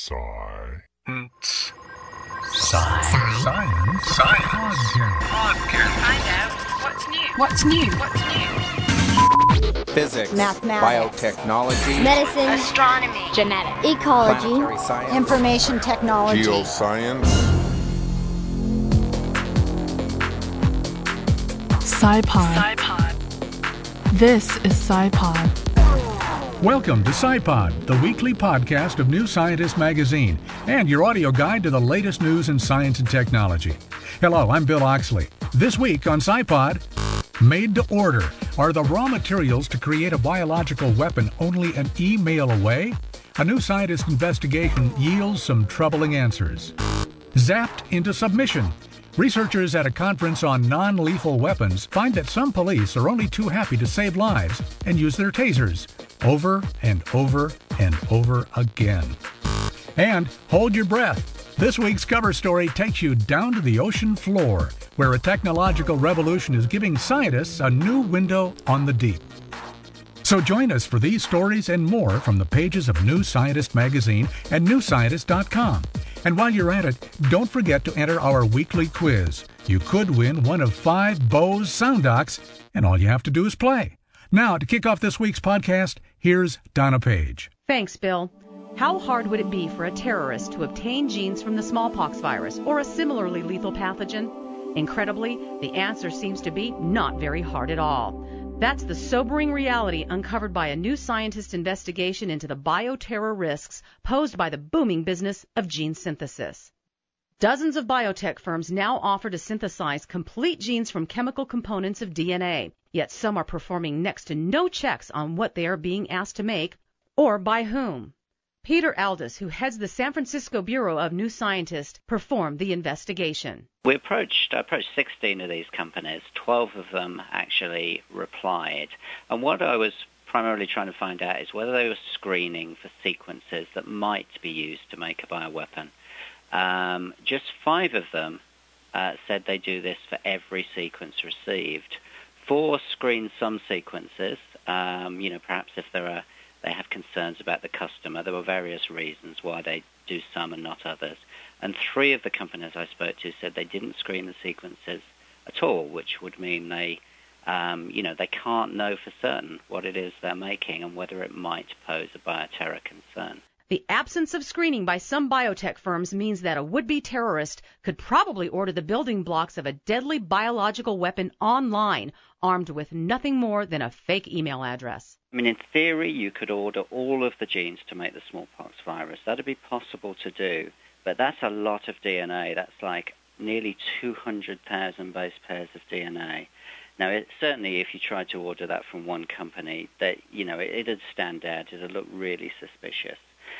Science. Podcast. Find out what's new. Physics, mathematics, biotechnology, medicine, Astronomy, genetics, ecology, planetary science, information technology, Geoscience. SciPod. This is SciPod. Welcome to SciPod, the weekly podcast of New Scientist magazine, and your audio guide to the latest news in science and technology. Hello, I'm Bill Oxley. This week on SciPod, made to order. Are the raw materials to create a biological weapon only an email away? A New Scientist investigation yields some troubling answers. Zapped into submission. Researchers at a conference on non-lethal weapons find that some police are only too happy to save lives and use their tasers over and over and over again. And hold your breath. This week's cover story takes you down to the ocean floor, where a technological revolution is giving scientists a new window on the deep. So join us for these stories and more from the pages of New Scientist magazine and newscientist.com. And while you're at it, don't forget to enter our weekly quiz. You could win one of 5 Bose sound docks, and all you have to do is play. Now, to kick off this week's podcast, here's Donna Page. Thanks, Bill. How hard would it be for a terrorist to obtain genes from the smallpox virus or a similarly lethal pathogen? Incredibly, the answer seems to be not very hard at all. That's the sobering reality uncovered by a New Scientist investigation into the bioterror risks posed by the booming business of gene synthesis. Dozens of biotech firms now offer to synthesize complete genes from chemical components of DNA, yet some are performing next to no checks on what they are being asked to make or by whom. Peter Aldous, who heads the San Francisco Bureau of New Scientist, performed the investigation. We approached 16 of these companies. 12 of them actually replied. And what I was primarily trying to find out is whether they were screening for sequences that might be used to make a bioweapon. Just 5 of them said they do this for every sequence received. 4 screen some sequences, perhaps if they have concerns about the customer. There were various reasons why they do some and not others. And 3 of the companies I spoke to said they didn't screen the sequences at all, which would mean they can't know for certain what it is they're making and whether it might pose a bioterror concern. The absence of screening by some biotech firms means that a would-be terrorist could probably order the building blocks of a deadly biological weapon online, armed with nothing more than a fake email address. I mean, in theory, you could order all of the genes to make the smallpox virus. That'd be possible to do, but that's a lot of DNA. That's like nearly 200,000 base pairs of DNA. Now, certainly, if you tried to order that from one company, it'd stand out. It'd look really suspicious.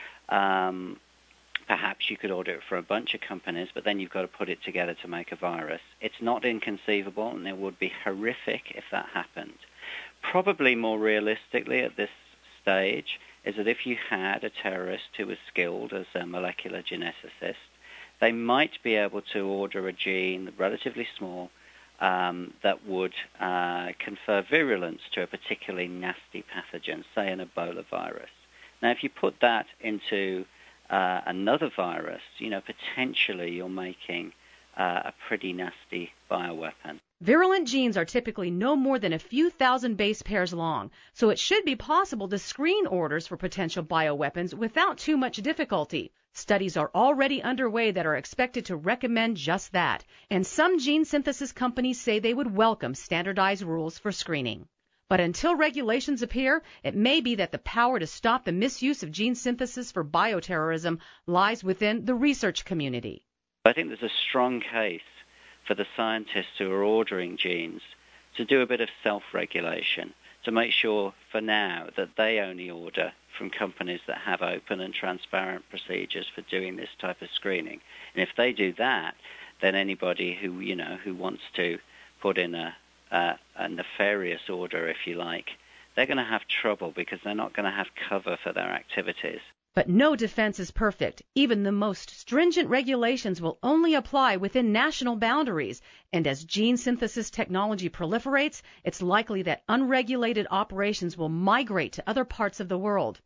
Perhaps you could order it for a bunch of companies, but then you've got to put it together to make a virus. It's not inconceivable, and it would be horrific if that happened. Probably more realistically at this stage is that if you had a terrorist who was skilled as a molecular geneticist, they might be able to order a gene relatively small that would confer virulence to a particularly nasty pathogen, say an Ebola virus. Now, if you put that into another virus, potentially you're making a pretty nasty bioweapon. Virulent genes are typically no more than a few thousand base pairs long, so it should be possible to screen orders for potential bioweapons without too much difficulty. Studies are already underway that are expected to recommend just that, and some gene synthesis companies say they would welcome standardized rules for screening. But until regulations appear, it may be that the power to stop the misuse of gene synthesis for bioterrorism lies within the research community. I think there's a strong case for the scientists who are ordering genes to do a bit of self-regulation, to make sure for now that they only order from companies that have open and transparent procedures for doing this type of screening. And if they do that, then anybody who wants to put in a nefarious order, if you like, they're going to have trouble because they're not going to have cover for their activities. But no defense is perfect. Even the most stringent regulations will only apply within national boundaries. And as gene synthesis technology proliferates, it's likely that unregulated operations will migrate to other parts of the world.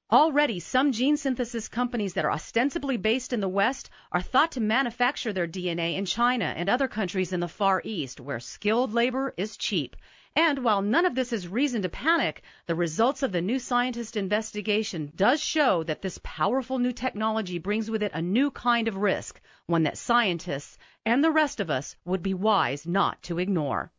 Already, some gene synthesis companies that are ostensibly based in the West are thought to manufacture their DNA in China and other countries in the Far East, where skilled labor is cheap. And while none of this is reason to panic, the results of the New Scientist investigation does show that this powerful new technology brings with it a new kind of risk, one that scientists and the rest of us would be wise not to ignore.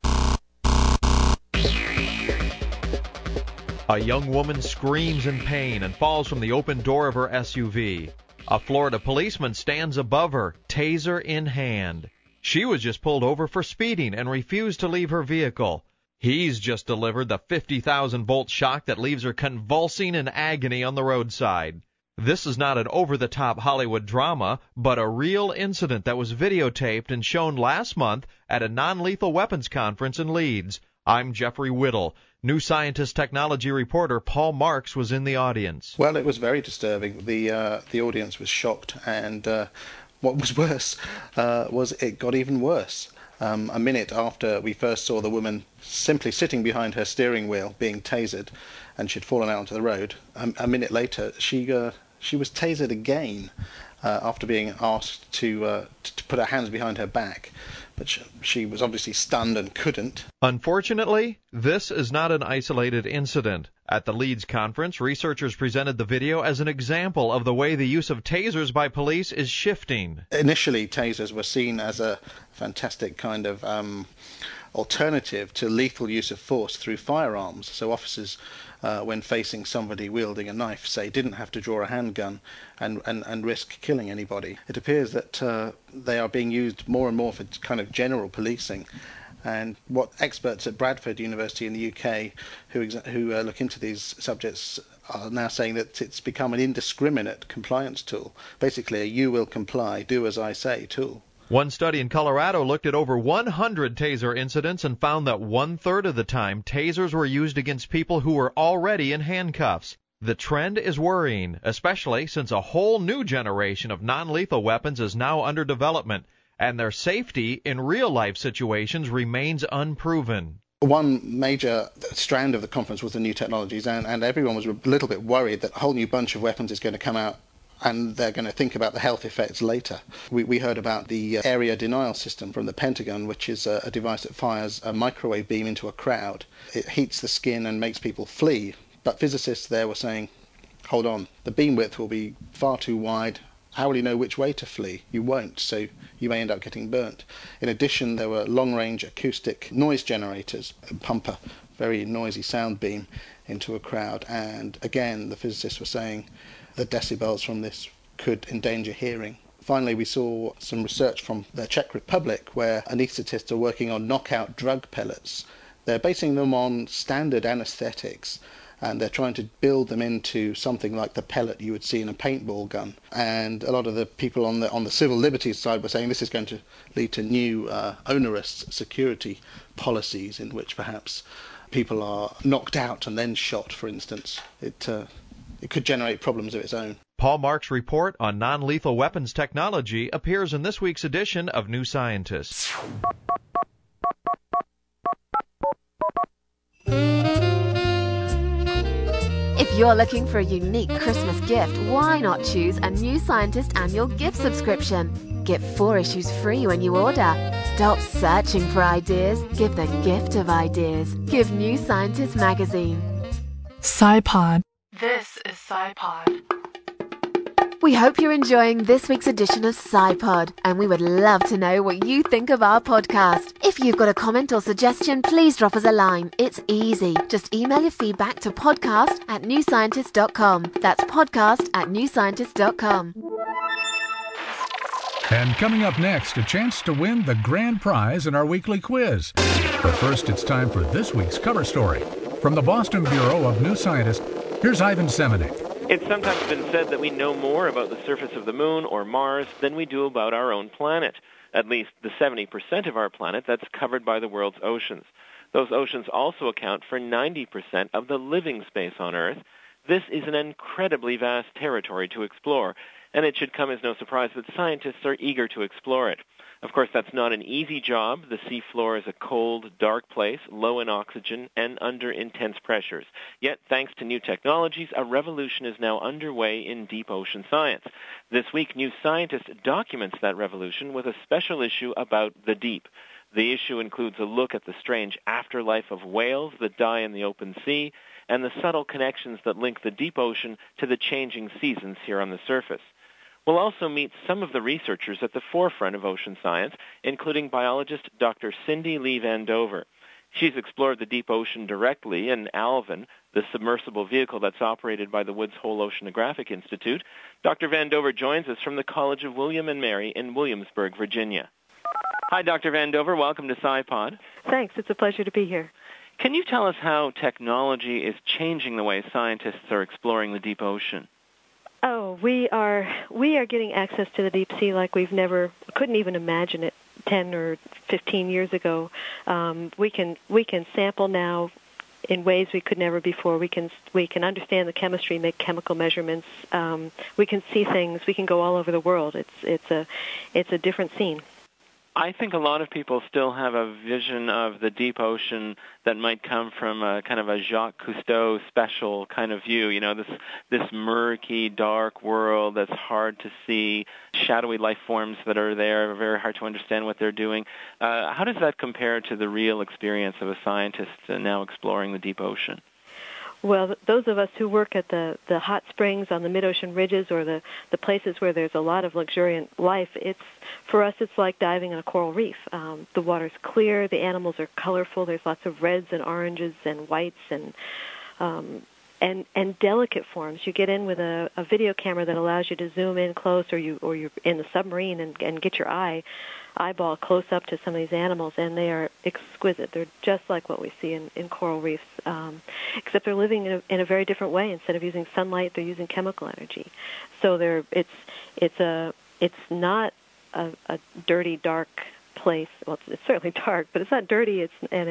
A young woman screams in pain and falls from the open door of her SUV. A Florida policeman stands above her, taser in hand. She was just pulled over for speeding and refused to leave her vehicle. He's just delivered the 50,000-volt shock that leaves her convulsing in agony on the roadside. This is not an over-the-top Hollywood drama, but a real incident that was videotaped and shown last month at a non-lethal weapons conference in Leeds. I'm Jeffrey Whittle. New Scientist technology reporter Paul Marks was in the audience. Well, it was very disturbing. The audience was shocked, and what was worse was it got even worse. A minute after we first saw the woman simply sitting behind her steering wheel being tasered, and she'd fallen out onto the road, a minute later she was tasered again after being asked to put her hands behind her back. But she was obviously stunned and couldn't. Unfortunately, this is not an isolated incident. At the Leeds conference, researchers presented the video as an example of the way the use of tasers by police is shifting. Initially, tasers were seen as a fantastic kind of alternative to lethal use of force through firearms. So officers, when facing somebody wielding a knife, say, didn't have to draw a handgun and risk killing anybody. It appears that they are being used more and more for kind of general policing. And what experts at Bradford University in the UK who look into these subjects are now saying that it's become an indiscriminate compliance tool. Basically, a you will comply, do as I say tool. One study in Colorado looked at over 100 taser incidents and found that 1/3 of the time tasers were used against people who were already in handcuffs. The trend is worrying, especially since a whole new generation of non-lethal weapons is now under development, and their safety in real-life situations remains unproven. One major strand of the conference was the new technologies, and everyone was a little bit worried that a whole new bunch of weapons is going to come out and they're going to think about the health effects later. We heard about the area denial system from the Pentagon, which is a device that fires a microwave beam into a crowd. It heats the skin and makes people flee. But physicists there were saying, hold on, the beam width will be far too wide. How will you know which way to flee? You won't, so you may end up getting burnt. In addition, there were long-range acoustic noise generators, pump a very noisy sound beam into a crowd. And again, the physicists were saying the decibels from this could endanger hearing. Finally, we saw some research from the Czech Republic where anaesthetists are working on knockout drug pellets. They're basing them on standard anaesthetics, and they're trying to build them into something like the pellet you would see in a paintball gun. And a lot of the people on the civil liberties side were saying this is going to lead to new onerous security policies in which perhaps people are knocked out and then shot, for instance. It could generate problems of its own. Paul Marks' report on non-lethal weapons technology appears in this week's edition of New Scientist. If you're looking for a unique Christmas gift, why not choose a New Scientist annual gift subscription? Get 4 issues free when you order. Stop searching for ideas. Give the gift of ideas. Give New Scientist magazine. SciPod. This is SciPod. We hope you're enjoying this week's edition of SciPod, and we would love to know what you think of our podcast. If you've got a comment or suggestion, please drop us a line. It's easy. Just email your feedback to podcast@newscientist.com. That's podcast@newscientist.com. And coming up next, a chance to win the grand prize in our weekly quiz. But first, it's time for this week's cover story. From the Boston Bureau of New Scientist, here's Ivan Semenik. It's sometimes been said that we know more about the surface of the moon or Mars than we do about our own planet, at least the 70% of our planet that's covered by the world's oceans. Those oceans also account for 90% of the living space on Earth. This is an incredibly vast territory to explore, and it should come as no surprise that scientists are eager to explore it. Of course, that's not an easy job. The seafloor is a cold, dark place, low in oxygen, and under intense pressures. Yet, thanks to new technologies, a revolution is now underway in deep ocean science. This week, New Scientist documents that revolution with a special issue about the deep. The issue includes a look at the strange afterlife of whales that die in the open sea and the subtle connections that link the deep ocean to the changing seasons here on the surface. We'll also meet some of the researchers at the forefront of ocean science, including biologist Dr. Cindy Lee Vandover. She's explored the deep ocean directly in Alvin, the submersible vehicle that's operated by the Woods Hole Oceanographic Institute. Dr. Vandover joins us from the College of William and Mary in Williamsburg, Virginia. Hi, Dr. Vandover. Welcome to SciPod. Thanks. It's a pleasure to be here. Can you tell us how technology is changing the way scientists are exploring the deep ocean? Oh, we are getting access to the deep sea like couldn't even imagine it 10 or 15 years ago. We can sample now in ways we could never before. We can understand the chemistry, make chemical measurements. We can see things. We can go all over the world. It's a different scene. I think a lot of people still have a vision of the deep ocean that might come from a kind of a Jacques Cousteau special kind of view, this murky, dark world that's hard to see, shadowy life forms that are there, very hard to understand what they're doing. How does that compare to the real experience of a scientist now exploring the deep ocean? Well, those of us who work at the hot springs on the mid-ocean ridges or the places where there's a lot of luxuriant life, for us it's like diving in a coral reef. The water's clear, the animals are colorful, there's lots of reds and oranges and whites and delicate forms. You get in with a video camera that allows you to zoom in close, or you're in the submarine and get your eyeball close up to some of these animals, and they are exquisite. They're just like what we see in coral reefs, except they're living in a very different way. Instead of using sunlight, they're using chemical energy. So it's not a dirty, dark place. Well, it's certainly dark, but it's not dirty.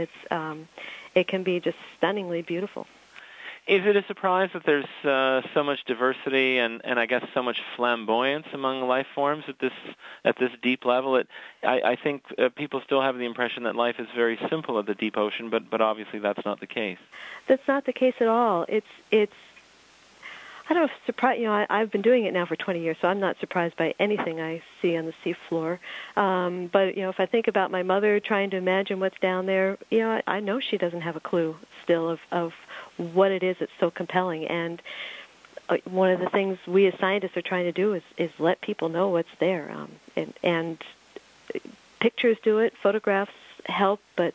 It can be just stunningly beautiful. Is it a surprise that there's so much diversity and I guess so much flamboyance among life forms at this deep level? I think people still have the impression that life is very simple at the deep ocean, but obviously that's not the case. That's not the case at all. It's I don't know if surprise. I've been doing it now for 20 years, so I'm not surprised by anything I see on the seafloor. But if I think about my mother trying to imagine what's down there, I know she doesn't have a clue still of what it is that's so compelling. And one of the things we as scientists are trying to do is let people know what's there. And pictures do it, photographs help, but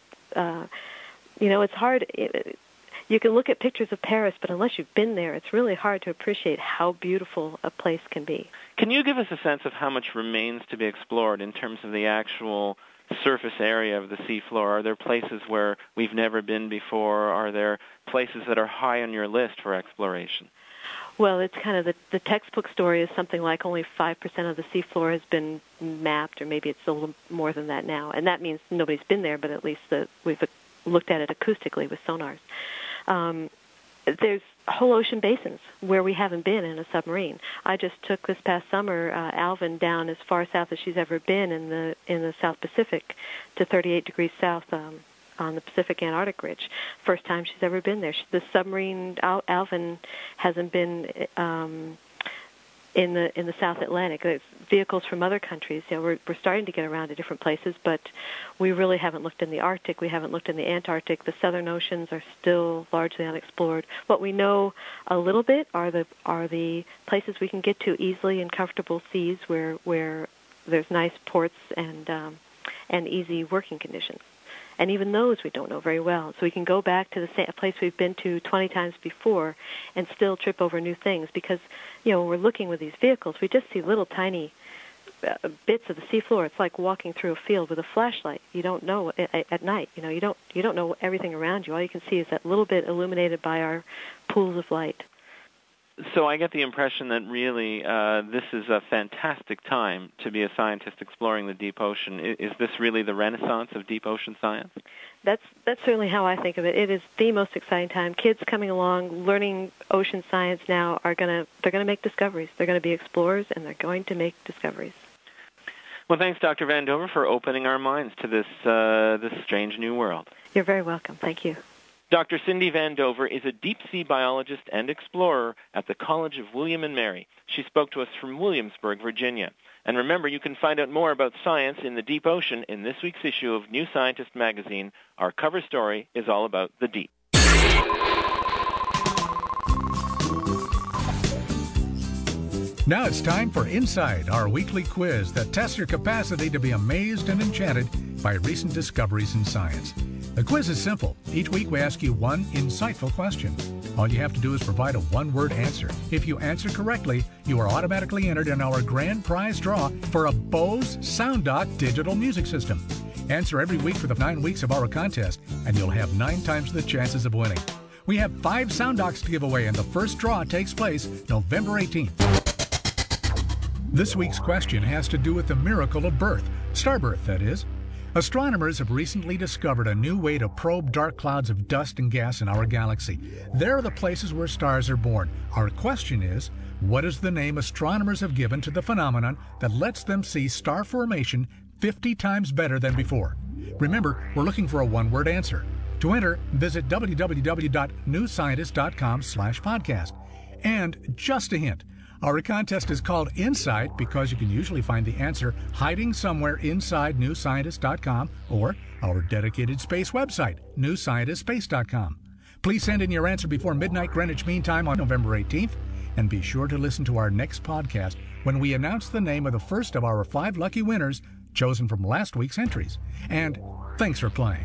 it's hard. You can look at pictures of Paris, but unless you've been there, it's really hard to appreciate how beautiful a place can be. Can you give us a sense of how much remains to be explored in terms of the actual surface area of the seafloor? Are there places where we've never been before? Are there places that are high on your list for exploration? Well, it's kind of the textbook story is something like only 5% of the seafloor has been mapped, or maybe it's a little more than that now. And that means nobody's been there, but at least we've looked at it acoustically with sonars. There's whole ocean basins where we haven't been in a submarine. I just took this past summer Alvin down as far south as she's ever been in the South Pacific to 38 degrees south on the Pacific Antarctic Ridge. First time she's ever been there. The submarine Alvin hasn't been in the South Atlantic. There's vehicles from other countries. We're starting to get around to different places, but we really haven't looked in the Arctic. We haven't looked in the Antarctic. The southern oceans are still largely unexplored. What we know a little bit are the places we can get to easily in comfortable seas where there's nice ports and easy working conditions. And even those we don't know very well. So we can go back to the place we've been to 20 times before and still trip over new things because, when we're looking with these vehicles, we just see little tiny bits of the seafloor. It's like walking through a field with a flashlight. You don't know at night. You don't know everything around you. All you can see is that little bit illuminated by our pools of light. So I get the impression that really this is a fantastic time to be a scientist exploring the deep ocean. Is this really the renaissance of deep ocean science? That's certainly how I think of it. It is the most exciting time. Kids coming along, learning ocean science now they're gonna make discoveries. They're going to be explorers, and they're going to make discoveries. Well, thanks, Dr. Vandover, for opening our minds to this strange new world. You're very welcome. Thank you. Dr. Cindy Vandover is a deep-sea biologist and explorer at the College of William and Mary. She spoke to us from Williamsburg, Virginia. And remember, you can find out more about science in the deep ocean in this week's issue of New Scientist magazine. Our cover story is all about the deep. Now it's time for Insight, our weekly quiz that tests your capacity to be amazed and enchanted by recent discoveries in science. The quiz is simple. Each week we ask you one insightful question. All you have to do is provide a one-word answer. If you answer correctly, you are automatically entered in our grand prize draw for a Bose SoundDock digital music system. Answer every week for the 9 weeks of our contest, and you'll have 9 times the chances of winning. We have 5 SoundDocks to give away, and the first draw takes place November 18th. This week's question has to do with the miracle of birth, star birth, that is. Astronomers have recently discovered a new way to probe dark clouds of dust and gas in our galaxy. There are the places where stars are born. Our question is, what is the name astronomers have given to the phenomenon that lets them see star formation 50 times better than before? Remember, we're looking for a one-word answer. To enter, visit www.newscientist.com/podcast. And just a hint, our contest is called Insight because you can usually find the answer hiding somewhere inside newscientist.com or our dedicated space website, newscientistspace.com. Please send in your answer before midnight Greenwich Mean Time on November 18th, and be sure to listen to our next podcast when we announce the name of the first of our 5 lucky winners chosen from last week's entries. And thanks for playing.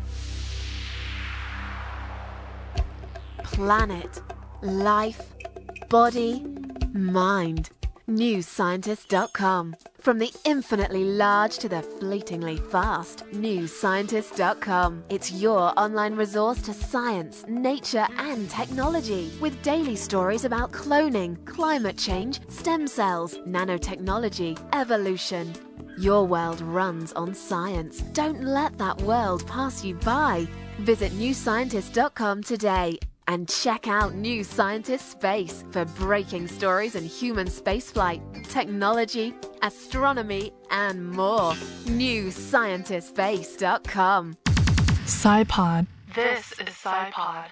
Planet, life, body, mind. NewScientist.com. From the infinitely large to the fleetingly fast, NewScientist.com. It's your online resource to science, nature, and technology, with daily stories about cloning, climate change, stem cells, nanotechnology, evolution. Your world runs on science. Don't let that world pass you by. Visit NewScientist.com today. And check out New Scientist Space for breaking stories in human spaceflight, technology, astronomy, and more. NewScientistSpace.com. SciPod. This is SciPod.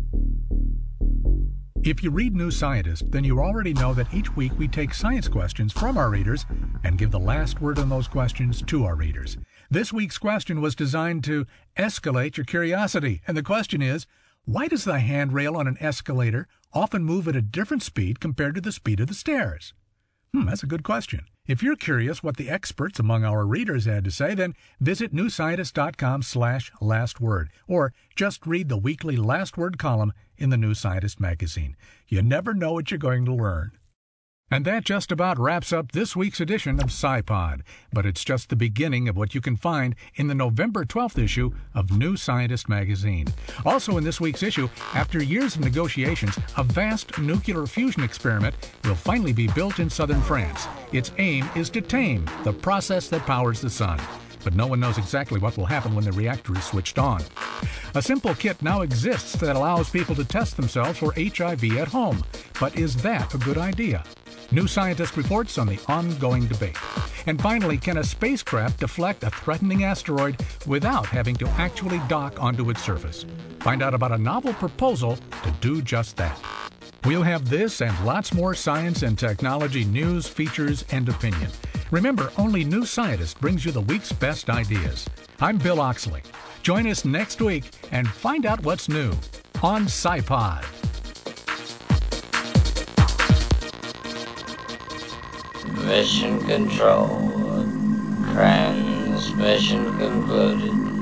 If you read New Scientist, then you already know that each week we take science questions from our readers and give the last word on those questions to our readers. This week's question was designed to escalate your curiosity, and the question is, why does the handrail on an escalator often move at a different speed compared to the speed of the stairs? That's a good question. If you're curious what the experts among our readers had to say, then visit newscientist.com/lastword, or just read the weekly Last Word column in the New Scientist magazine. You never know what you're going to learn. And that just about wraps up this week's edition of SciPod, but it's just the beginning of what you can find in the November 12th issue of New Scientist magazine. Also in this week's issue, after years of negotiations, a vast nuclear fusion experiment will finally be built in southern France. Its aim is to tame the process that powers the sun. But no one knows exactly what will happen when the reactor is switched on. A simple kit now exists that allows people to test themselves for HIV at home. But is that a good idea? New Scientist reports on the ongoing debate. And finally, can a spacecraft deflect a threatening asteroid without having to actually dock onto its surface? Find out about a novel proposal to do just that. We'll have this and lots more science and technology news, features, and opinion. Remember, only New Scientist brings you the week's best ideas. I'm Bill Oxley. Join us next week and find out what's new on SciPod. Mission control. Transmission concluded.